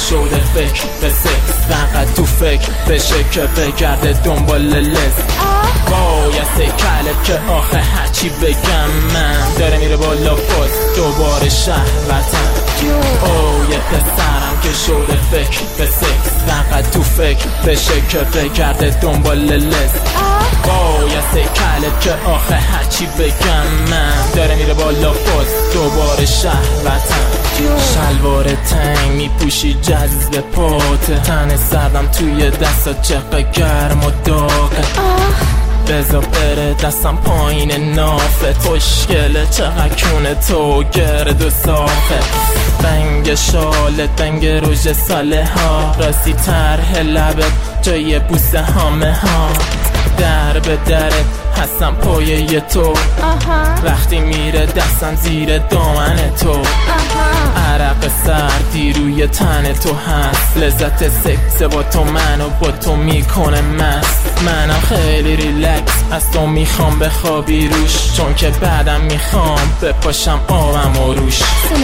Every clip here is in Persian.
شده فکر به سکس، فقط تو فکر بشه که بگرده دنبال لذت. بایسته کلب که آخه هرچی بگم من داره میره بالا فوت دوباره شهر وطن. یه پسرم که شده فکر به سکس، فقط تو فکر بشه که بگرده دنبال لذت. بایسته کلب که آخه هرچی بگم من داره میره بالا فوت دوباره شهر وطن. شلوار تنگ میپوشی جذب پاته، تن سردم توی دستات چقدر گرم و داغه. بذار بره دستم پایین نافت، خوشگله چقدر کونه تو گرد و صافه. بنگ شالت بنگ روژ ساله ها، راستی طرح لبت جای بوسه هامه ها. در به درت هستم پایه تو، وقتی میره دستم زیر دامن تو. عرق سردی روی تن تو هست، لذت سکس با تو منو با تو میکنه مست. منم خیلی ریلکس از تو میخوام بخوابی روش، چون که بعدم میخوام بپاشم آبم و روش.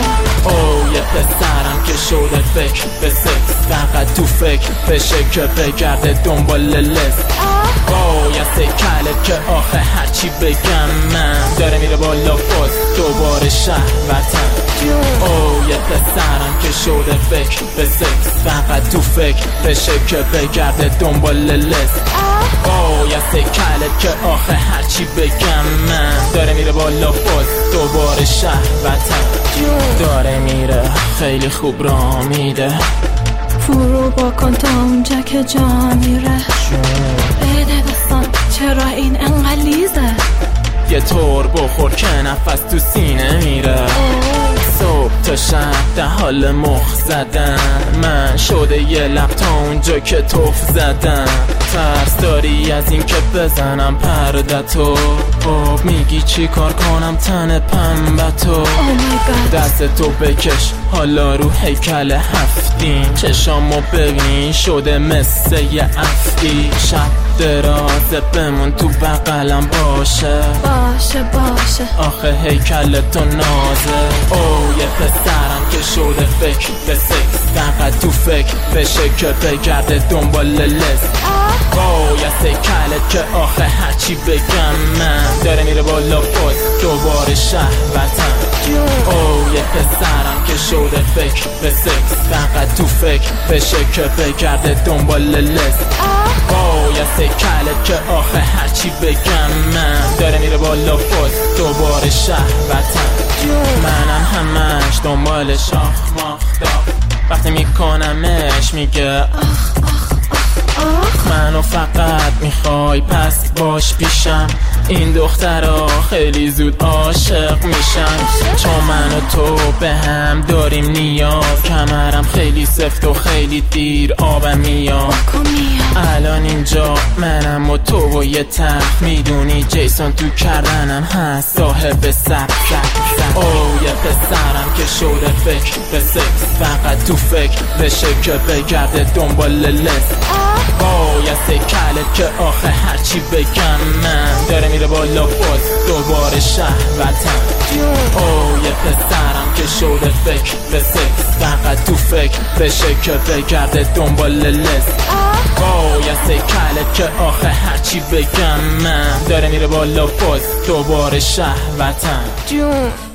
یه پسرم که شده فکر به سکس، فقط تو فکر بشه که بگرده دنبال لذت. بایسته کلب که آخه هرچی بگم من داره میره بالا فوت دوباره شهر وطن. یه پسرم که شده فکر به سکس، فقط تو فکر بشه که بگرده دنبال لذت. بایسته کلب که آخه هرچی بگم من داره میره بالا فوت دوباره شهر وطن. داره میره خیلی خوب راه میده، فرو باکن تا اونجا که جا میره. بده دستم چرا این انقدر لیزه، یه طور بخور که نفس تو سینه میره. صبح تا شب در حال مخ زدن، من شده یه لب تا اونجا که توف زدن. ترس داری از این که بزنم پردتو، میگی چی کار کنم تن پنبتو. دست تو بکش حالا رو هیکل هفتیم، چشامو ببین شده مثل یه افعی. شب درازه بمون تو بغلم باشه آخه هیکل تو نازه. یه پسرم که شده فکر به سکس، فقط تو فکر بشه که بگرده دنبال لذت. بایسته کلب که آخه هرچی بگم من داره میره بالا فوت دوباره شهر وطن. یه پسرم که شده فکر به سکس، فقط تو فکر بشه که بگرده دنبال لذت. بایسته کلب که آخه هرچی بگم من داره میره بالا فوت دوباره شهر وطن. منم همش دنبالش وقتی میکنمش میگه منو فقط میخوای پس باش پیشم. این دخترها خیلی زود عاشق میشن، چون من و تو به هم داریم نیاز. کمرم خیلی سفت و خیلی دیر آبم میاد. الان اینجا منم و تو و یه تخت، میدونی جیسون تو کردنم هست صاحب سب. یه پسرم که شده فکر به سکس، فقط تو فکر بشه که بگرده دنبال لذت. بایسته کلب که آخه هرچی بگم من داره میره بالا فوت دوباره شهر وطن. یه پسرم که شده فکر به سکس، فقط تو فکر بشه که بگرده دنبال لذت. بایسته کلب که آخه هرچی بگم من داره میره بالا فوت دوباره شهر وطن.